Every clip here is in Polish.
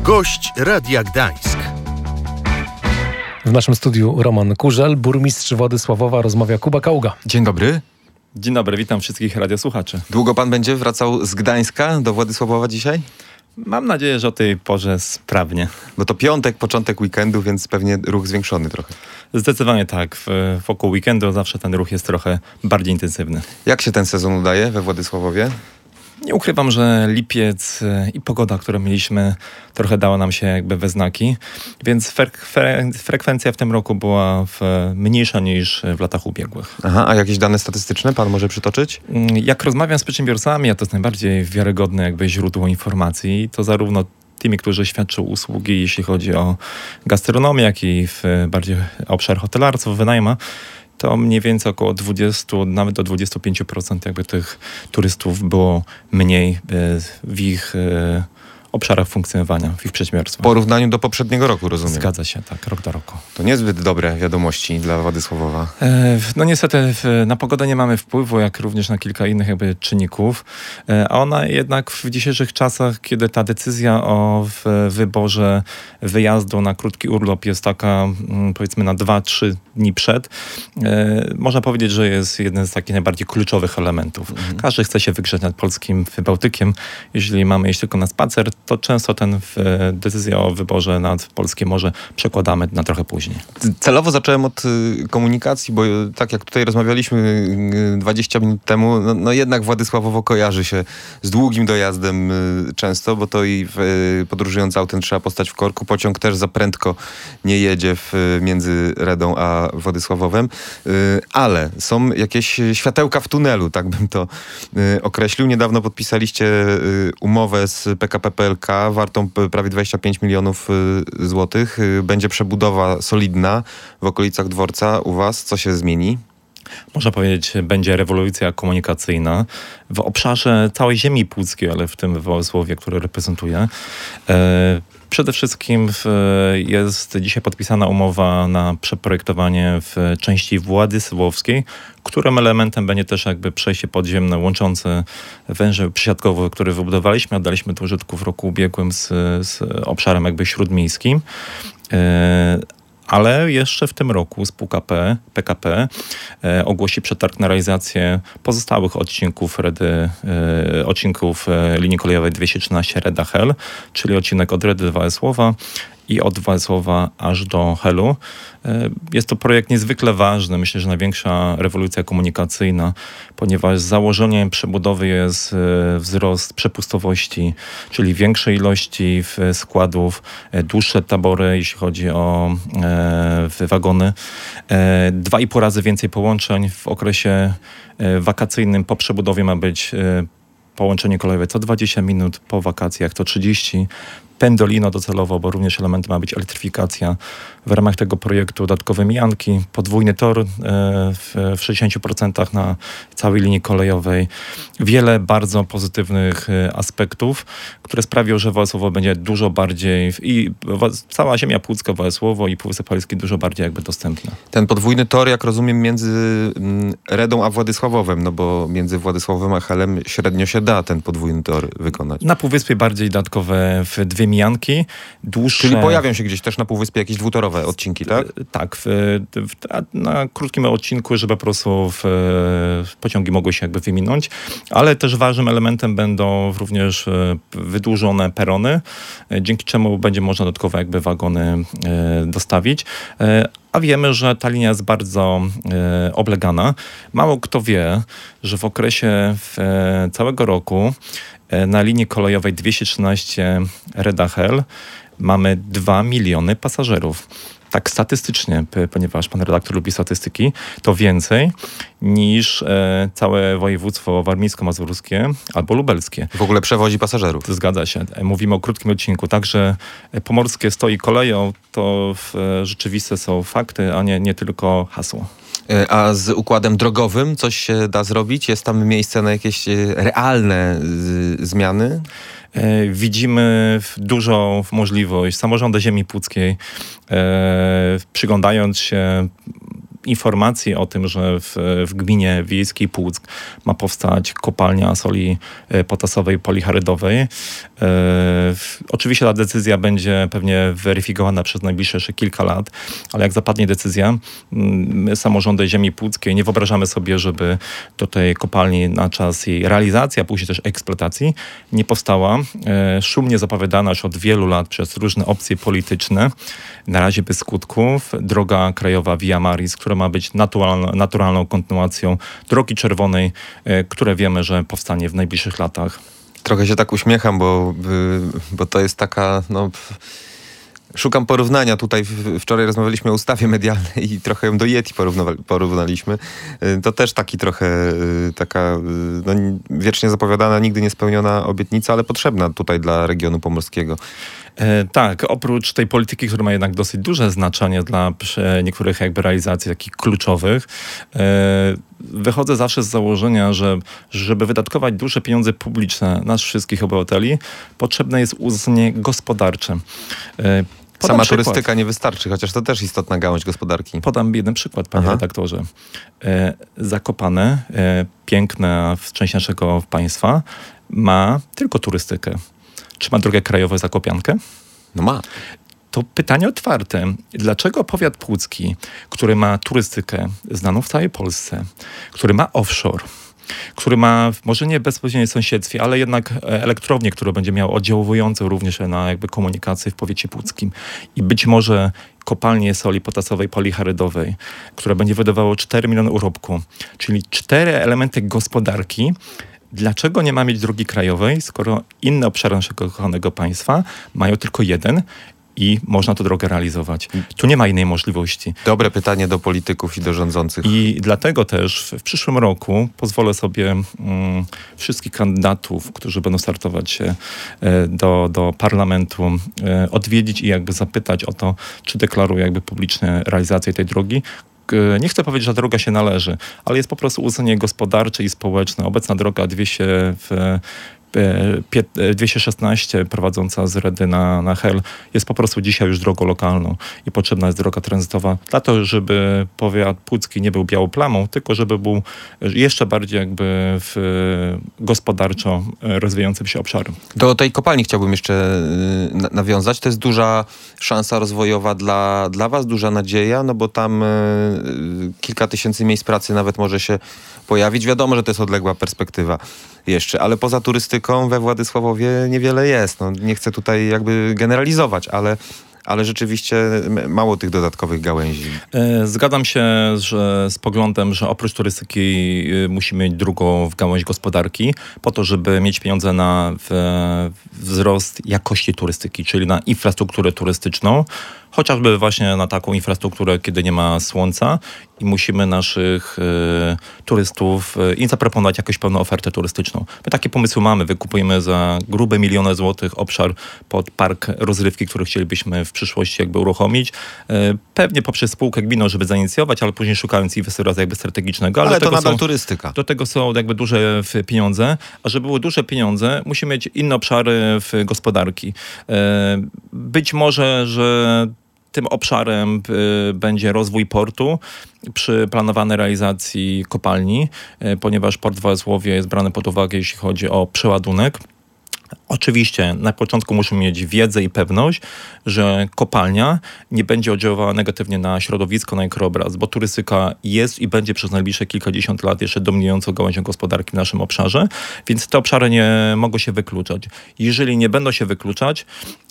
Gość Radia Gdańsk. W naszym studiu Roman Kurzel, burmistrz Władysławowa, rozmawia Kuba Kaługa. Dzień dobry. Dzień dobry, witam wszystkich radiosłuchaczy. Długo pan będzie wracał z Gdańska do Władysławowa dzisiaj? Mam nadzieję, że o tej porze sprawnie. Bo to piątek, początek weekendu, więc pewnie ruch zwiększony trochę. Zdecydowanie tak. Wokół weekendu zawsze ten ruch jest trochę bardziej intensywny. Jak się ten sezon udaje we Władysławowie? Nie ukrywam, że lipiec i pogoda, którą mieliśmy, trochę dała nam się jakby we znaki, więc frekwencja w tym roku była mniejsza niż w latach ubiegłych. Aha, a jakieś dane statystyczne pan może przytoczyć? Jak rozmawiam z przedsiębiorcami, a to jest najbardziej wiarygodne jakby źródło informacji, to zarówno tymi, którzy świadczą usługi, jeśli chodzi o gastronomię, jak i bardziej obszar hotelarstwa, wynajmu, to mniej więcej około 20, nawet do 25% jakby tych turystów było mniej w ich obszarach funkcjonowania, w ich przedsiębiorstwach. W porównaniu do poprzedniego roku, rozumiem. Zgadza się, tak, rok do roku. To niezbyt dobre wiadomości dla Władysławowa. No niestety na pogodę nie mamy wpływu, jak również na kilka innych jakby czynników, a ona jednak w dzisiejszych czasach, kiedy ta decyzja o wyborze wyjazdu na krótki urlop jest taka, powiedzmy na 2-3 dni przed, można powiedzieć, że jest jeden z takich najbardziej kluczowych elementów. Każdy chce się wygrzeć nad polskim Bałtykiem. Jeśli mamy iść tylko na spacer, to często decyzję o wyborze nad polskie morze przekładamy na trochę później. Celowo zacząłem od komunikacji, bo tak jak tutaj rozmawialiśmy 20 minut temu, no jednak Władysławowo kojarzy się z długim dojazdem często, bo to i podróżując autem trzeba postać w korku. Pociąg też za prędko nie jedzie między Redą a Władysławowem, ale są jakieś światełka w tunelu, tak bym to określił. Niedawno podpisaliście umowę z PKP PLK wartą prawie 25 milionów złotych. Będzie przebudowa solidna w okolicach dworca u was. Co się zmieni? Można powiedzieć, będzie rewolucja komunikacyjna w obszarze całej ziemi puckiej, ale w tym Władysławowie, które reprezentuję. Przede wszystkim jest dzisiaj podpisana umowa na przeprojektowanie w części władysławowskiej, którym elementem będzie też jakby przejście podziemne łączące węzeł przysiadkowy, który wybudowaliśmy, oddaliśmy do użytku w roku ubiegłym z obszarem jakby śródmiejskim. Ale jeszcze w tym roku spółka PKP ogłosi przetarg na realizację pozostałych odcinków linii kolejowej 213 Reda-Hel, czyli odcinek od Redy do Władysława i od Władysława aż do Helu. Jest to projekt niezwykle ważny, myślę, że największa rewolucja komunikacyjna, ponieważ założeniem przebudowy jest wzrost przepustowości, czyli większej ilości składów, dłuższe tabory, jeśli chodzi o wagony, 2,5 razy więcej połączeń w okresie wakacyjnym. Po przebudowie ma być połączenie kolejowe co 20 minut, po wakacjach to 30. Pendolino docelowo, bo również elementem ma być elektryfikacja. W ramach tego projektu dodatkowe mijanki, podwójny tor w 60% na całej linii kolejowej. Wiele bardzo pozytywnych aspektów, które sprawią, że Władysławowo będzie dużo bardziej i cała ziemia pucka, Władysławowo i Półwysep Polski dużo bardziej jakby dostępna. Ten podwójny tor, jak rozumiem, między Redą a Władysławowem, no bo między Władysławowem a Helem średnio się da ten podwójny tor wykonać. Na Półwyspie bardziej dodatkowe dwie mijanki, dłuższe. Czyli pojawią się gdzieś też na Półwyspie jakieś dwutorowe odcinki, tak? Tak, na krótkim odcinku, żeby po prostu pociągi mogły się jakby wyminąć, ale też ważnym elementem będą również wydłużone perony, dzięki czemu będzie można dodatkowe jakby wagony dostawić. A wiemy, że ta linia jest bardzo oblegana. Mało kto wie, że w okresie całego roku na linii kolejowej 213 Reda-Hel mamy 2 miliony pasażerów. Tak statystycznie, ponieważ pan redaktor lubi statystyki, to więcej niż całe województwo warmińsko-mazurskie albo lubelskie. W ogóle przewozi pasażerów. Zgadza się. Mówimy o krótkim odcinku. Także pomorskie stoi koleją, to rzeczywiste są fakty, a nie tylko hasło. A z układem drogowym coś się da zrobić? Jest tam miejsce na jakieś realne zmiany? Widzimy dużą możliwość. Samorządy ziemi puckiej, przyglądając się informacji o tym, że w gminie wiejskiej Płuck ma powstać kopalnia soli potasowej policharydowej. Oczywiście ta decyzja będzie pewnie weryfikowana przez najbliższe jeszcze kilka lat, ale jak zapadnie decyzja, my, samorządy ziemi płuckiej, nie wyobrażamy sobie, żeby do tej kopalni na czas jej realizacji, a później też eksploatacji nie powstała. Szumnie zapowiadana już od wielu lat przez różne opcje polityczne, na razie bez skutków, droga krajowa Via Maris, która ma być naturalną kontynuacją Drogi Czerwonej, które wiemy, że powstanie w najbliższych latach. Trochę się tak uśmiecham, bo to jest taka... Szukam porównania. Tutaj wczoraj rozmawialiśmy o ustawie medialnej i trochę ją do Yeti porównaliśmy. To też taka wiecznie zapowiadana, nigdy niespełniona obietnica, ale potrzebna tutaj dla regionu pomorskiego. Tak, oprócz tej polityki, która ma jednak dosyć duże znaczenie dla niektórych jakby realizacji takich kluczowych, wychodzę zawsze z założenia, że żeby wydatkować duże pieniądze publiczne nas wszystkich obywateli, potrzebne jest uznanie gospodarcze. Sama turystyka nie wystarczy, chociaż to też istotna gałąź gospodarki. Podam jeden przykład, panie redaktorze. Zakopane, piękne w części naszego państwa, ma tylko turystykę. Czy ma drogę krajową Zakopiankę? No ma. To pytanie otwarte. Dlaczego powiat płucki, który ma turystykę znaną w całej Polsce, który ma offshore, który ma, może nie bezpośrednie sąsiedztwie, ale jednak elektrownię, która będzie miała oddziałującą również na jakby komunikację w powiecie płuckim i być może kopalnię soli potasowej policharydowej, która będzie wydawało 4 miliony urobku, czyli 4 elementy gospodarki. Dlaczego nie ma mieć drogi krajowej, skoro inne obszary naszego kochanego państwa mają tylko jeden i można tę drogę realizować? Tu nie ma innej możliwości. Dobre pytanie do polityków i do rządzących. I dlatego też w przyszłym roku pozwolę sobie wszystkich kandydatów, którzy będą startować się do parlamentu, odwiedzić i jakby zapytać o to, czy deklarują jakby publicznie realizację tej drogi. Nie chcę powiedzieć, że droga się należy, ale jest po prostu uznanie gospodarcze i społeczne. Obecna droga 216 prowadząca z Redy na Hel jest po prostu dzisiaj już drogą lokalną i potrzebna jest droga tranzytowa dla to, żeby powiat płucki nie był białą plamą, tylko żeby był jeszcze bardziej jakby gospodarczo rozwijającym się obszarem. Do tej kopalni chciałbym jeszcze nawiązać. To jest duża szansa rozwojowa dla was, duża nadzieja, no bo tam kilka tysięcy miejsc pracy nawet może się pojawić. Wiadomo, że to jest odległa perspektywa jeszcze, ale poza turystyką we Władysławowie niewiele jest. No, nie chcę tutaj jakby generalizować, ale rzeczywiście mało tych dodatkowych gałęzi. Zgadzam się z poglądem, że oprócz turystyki musimy mieć drugą gałąź gospodarki po to, żeby mieć pieniądze na wzrost jakości turystyki, czyli na infrastrukturę turystyczną, chociażby właśnie na taką infrastrukturę, kiedy nie ma słońca i musimy naszych turystów im zaproponować jakąś pewną ofertę turystyczną. My takie pomysły mamy. Wykupujemy za grube miliony złotych obszar pod park rozrywki, który chcielibyśmy w przyszłości jakby uruchomić. Pewnie poprzez spółkę gminną, żeby zainicjować, ale później szukając inwestora jakby strategicznego. Ale to nadal turystyka. Do tego są jakby duże pieniądze, a żeby były duże pieniądze, musimy mieć inne obszary gospodarki. Być może, że tym obszarem będzie rozwój portu przy planowanej realizacji kopalni, ponieważ port w Wałęsłowie jest brany pod uwagę, jeśli chodzi o przeładunek. Oczywiście na początku musimy mieć wiedzę i pewność, że kopalnia nie będzie oddziaływała negatywnie na środowisko, na jej krajobraz, bo turystyka jest i będzie przez najbliższe kilkadziesiąt lat jeszcze dominującą gałęzią gospodarki w naszym obszarze, więc te obszary nie mogą się wykluczać. Jeżeli nie będą się wykluczać,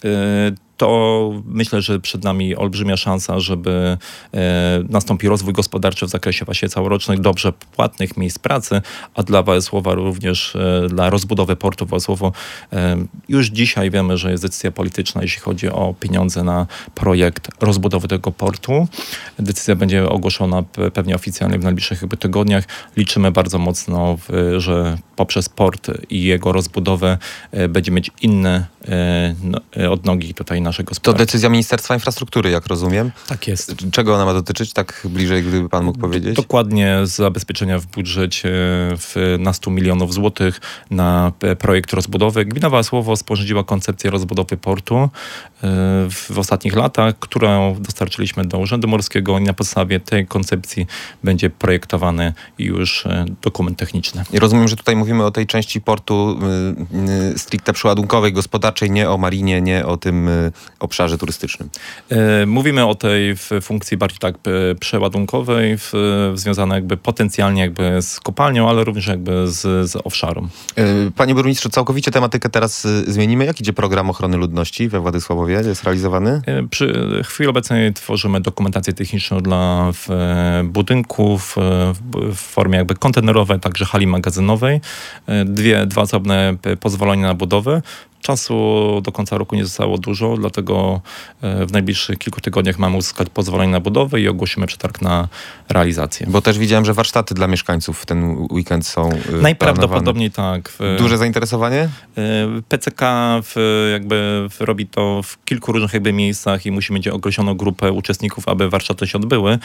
to myślę, że przed nami olbrzymia szansa, żeby nastąpił rozwój gospodarczy w zakresie właśnie całorocznych, dobrze płatnych miejsc pracy, a dla Wałęsława również dla rozbudowy portu Wałęsłowo. Już dzisiaj wiemy, że jest decyzja polityczna, jeśli chodzi o pieniądze na projekt rozbudowy tego portu. Decyzja będzie ogłoszona pewnie oficjalnie w najbliższych tygodniach. Liczymy bardzo mocno, że poprzez port i jego rozbudowę będzie mieć inne odnogi tutaj naszej To gospodarki. decyzja Ministerstwa Infrastruktury, jak rozumiem. Tak jest. Czego ona ma dotyczyć? Tak bliżej, gdyby pan mógł powiedzieć? Dokładnie zabezpieczenia w budżecie na 100 milionów złotych na projekt rozbudowy. Gmina Wałęsłowo sporządziła koncepcję rozbudowy portu w ostatnich latach, którą dostarczyliśmy do Urzędu Morskiego i na podstawie tej koncepcji będzie projektowany już dokument techniczny. I rozumiem, że tutaj mówimy o tej części portu stricte przeładunkowej, gospodarczej, nie o marinie, nie o tym obszarze turystycznym. Mówimy o tej funkcji bardziej tak przeładunkowej, związanej jakby potencjalnie jakby z kopalnią, ale również jakby z offshore'em. Panie burmistrzu, całkowicie tematykę teraz zmienimy. Jak idzie program ochrony ludności we Władysławowie? Jest realizowany? Przy chwili obecnej tworzymy dokumentację techniczną dla budynków w formie jakby kontenerowej, także hali magazynowej. Dwa osobne pozwolenia na budowę. Czasu do końca roku nie zostało dużo, dlatego w najbliższych kilku tygodniach mamy uzyskać pozwolenie na budowę i ogłosimy przetarg na realizację. Bo też widziałem, że warsztaty dla mieszkańców w ten weekend są Najprawdopodobniej tak. Duże zainteresowanie? PCK robi to w kilku różnych jakby miejscach i musi mieć określoną grupę uczestników, aby warsztaty się odbyły.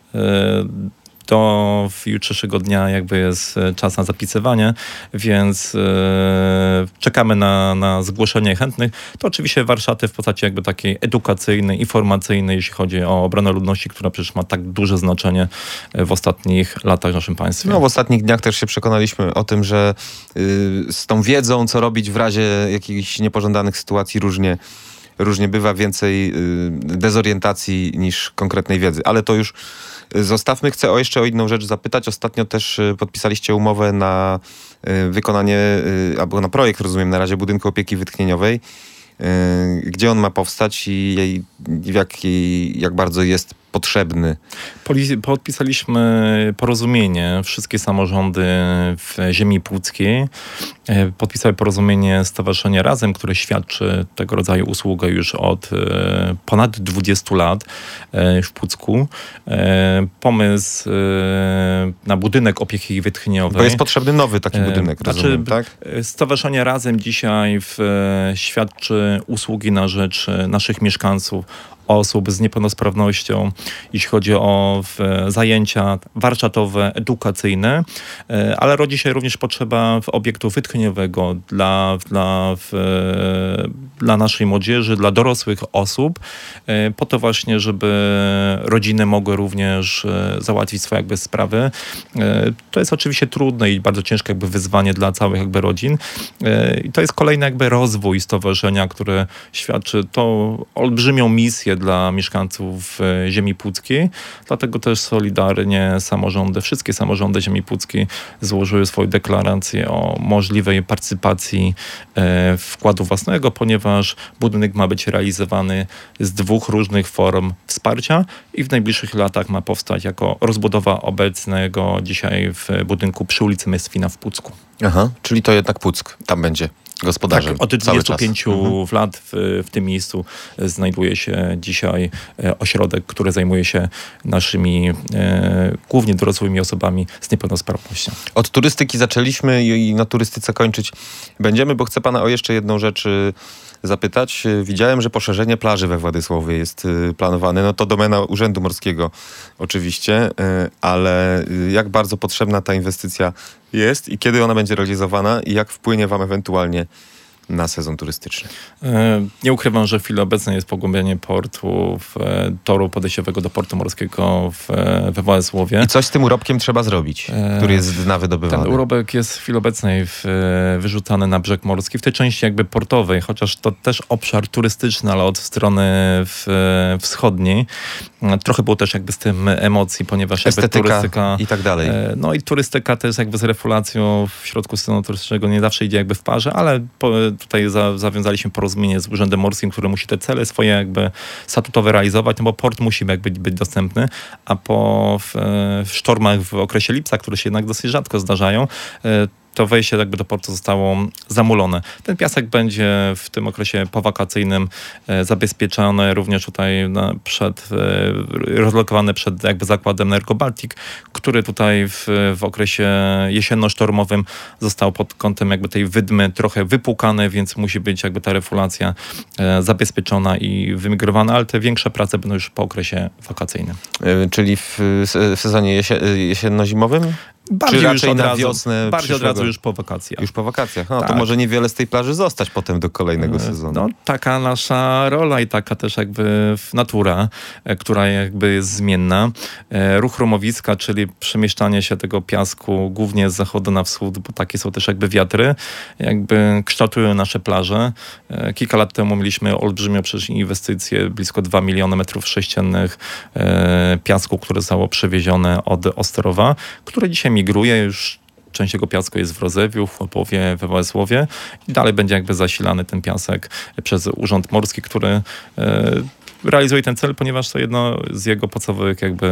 To jutrzejszego dnia jakby jest czas na zapisywanie, więc czekamy na zgłoszenie chętnych. To oczywiście warsztaty w postaci jakby takiej edukacyjnej, informacyjnej, jeśli chodzi o obronę ludności, która przecież ma tak duże znaczenie w ostatnich latach w naszym państwie. No w ostatnich dniach też się przekonaliśmy o tym, że z tą wiedzą, co robić w razie jakichś niepożądanych sytuacji różnie bywa, więcej dezorientacji niż konkretnej wiedzy. Ale to już zostawmy. Chcę jeszcze o inną rzecz zapytać. Ostatnio też podpisaliście umowę na wykonanie, albo na projekt, rozumiem, na razie budynku opieki wytchnieniowej. Gdzie on ma powstać i jak bardzo jest potrzebny? Podpisaliśmy porozumienie, wszystkie samorządy w ziemi puckiej podpisały porozumienie Stowarzyszenia Razem, które świadczy tego rodzaju usługę już od ponad 20 lat w Pucku. Pomysł na budynek opieki wytchnieniowej. Bo jest potrzebny nowy taki budynek, rozumiem, tak? Stowarzyszenie Razem dzisiaj świadczy usługi na rzecz naszych mieszkańców, osób z niepełnosprawnością, jeśli chodzi o zajęcia warsztatowe, edukacyjne, ale rodzi się również potrzeba obiektu wytchnieniowego dla naszej młodzieży, dla dorosłych osób, po to właśnie, żeby rodziny mogły również załatwić swoje jakby sprawy. To jest oczywiście trudne i bardzo ciężkie jakby wyzwanie dla całych jakby rodzin. I to jest kolejny jakby rozwój stowarzyszenia, które świadczy to olbrzymią misję dla mieszkańców ziemi puckiej. Dlatego też solidarnie wszystkie samorządy ziemi puckiej złożyły swoją deklarację o możliwej partycypacji wkładu własnego, ponieważ budynek ma być realizowany z 2 różnych form wsparcia i w najbliższych latach ma powstać jako rozbudowa obecnego dzisiaj w budynku przy ulicy Mesfina w Pucku. Aha, czyli to jednak Puck tam będzie gospodarzem. Tak, od cały 25 czas. lat w tym miejscu znajduje się dzisiaj ośrodek, który zajmuje się naszymi głównie dorosłymi osobami z niepełnosprawnością. Od turystyki zaczęliśmy i na turystyce kończyć będziemy, bo chcę pana o jeszcze jedną rzecz zapytać. Widziałem, że poszerzenie plaży we Władysławie jest planowane. No to domena Urzędu Morskiego oczywiście, ale jak bardzo potrzebna ta inwestycja jest i kiedy ona będzie realizowana i jak wpłynie wam ewentualnie na sezon turystyczny? Nie ukrywam, że w chwili obecnej jest pogłębianie portu, toru podejściowego do portu morskiego we Wałęsłowie. I coś z tym urobkiem trzeba zrobić, który jest z dna wydobywany. Ten urobek jest w chwili obecnej wyrzucany na brzeg morski, w tej części jakby portowej, chociaż to też obszar turystyczny, ale od strony wschodniej. Trochę było też jakby z tym emocji, ponieważ estetyka turystyka i tak dalej. No i turystyka też jakby z refulacją w środku sezonu turystycznego nie zawsze idzie jakby w parze, ale tutaj zawiązaliśmy porozumienie z Urzędem Morskim, który musi te cele swoje jakby statutowe realizować, no bo port musi jakby być dostępny, a po sztormach w okresie lipca, które się jednak dosyć rzadko zdarzają, to wejście jakby do portu zostało zamulone. Ten piasek będzie w tym okresie powakacyjnym zabezpieczony również tutaj rozlokowany przed jakby zakładem Energobaltic, który tutaj w okresie jesienno-sztormowym został pod kątem jakby tej wydmy trochę wypłukany, więc musi być jakby ta refulacja zabezpieczona i wymigrowana, ale te większe prace będą już po okresie wakacyjnym. Czyli w sezonie jesienno-zimowym? Bardziej Czy już raczej od na razu, wiosnę bardziej od razu już po wakacjach. Już po wakacjach. No Tak. to może niewiele z tej plaży zostać potem do kolejnego sezonu. No, taka nasza rola i taka też jakby natura, która jakby jest zmienna. Ruch rumowiska, czyli przemieszczanie się tego piasku głównie z zachodu na wschód, bo takie są też jakby wiatry, jakby kształtują nasze plaże. Kilka lat temu mieliśmy olbrzymią przecież inwestycję, blisko 2 miliony metrów sześciennych piasku, które zostało przewiezione od Osterowa, które dzisiaj migruje już. Część jego piasku jest w Rozewiu, w Chłopowie, we Wałęsłowie i dalej będzie jakby zasilany ten piasek przez Urząd Morski, który realizuje ten cel, ponieważ to jedno z jego podstawowych jakby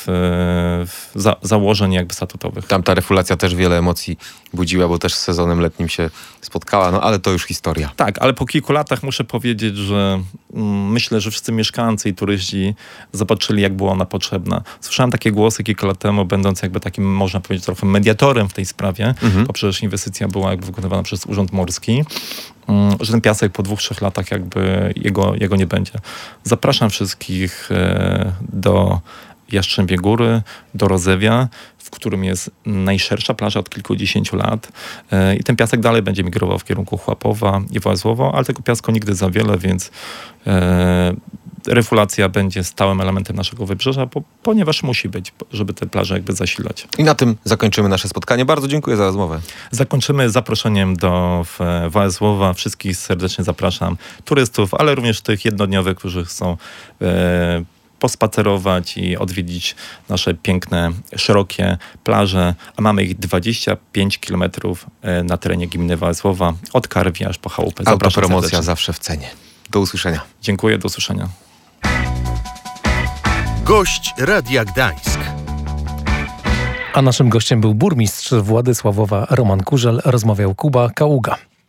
założeń jakby statutowych. Tam ta refulacja też wiele emocji budziła, bo też z sezonem letnim się spotkała, no ale to już historia. Tak, ale po kilku latach muszę powiedzieć, że myślę, że wszyscy mieszkańcy i turyści zobaczyli, jak była ona potrzebna. Słyszałem takie głosy kilka lat temu, będąc jakby takim, można powiedzieć, trochę mediatorem w tej sprawie, bo przecież inwestycja była jakby wykonywana przez Urząd Morski, że ten piasek po 2-3 latach jakby jego nie będzie. Zapraszam wszystkich do Jastrzębiej Góry, do Rozewia, w którym jest najszersza plaża od kilkudziesięciu lat i ten piasek dalej będzie migrował w kierunku Chłapowa i Wałęsłowa, ale tego piasku nigdy za wiele, więc refulacja będzie stałym elementem naszego wybrzeża, ponieważ musi być, żeby te plaże jakby zasilać. I na tym zakończymy nasze spotkanie. Bardzo dziękuję za rozmowę. Zakończymy zaproszeniem do Wałęsłowa. Wszystkich serdecznie zapraszam. Turystów, ale również tych jednodniowych, którzy chcą pospacerować i odwiedzić nasze piękne, szerokie plaże, a mamy ich 25 kilometrów na terenie gminy Wałęsłowa, od Karwi aż po Chałupę. Zapraszam Autopromocja serdecznie. zawsze w cenie. Do usłyszenia. Dziękuję, do usłyszenia. Gość Radia Gdańsk. A naszym gościem był burmistrz Władysławowa Roman Kurzel. Rozmawiał Kuba Kaługa.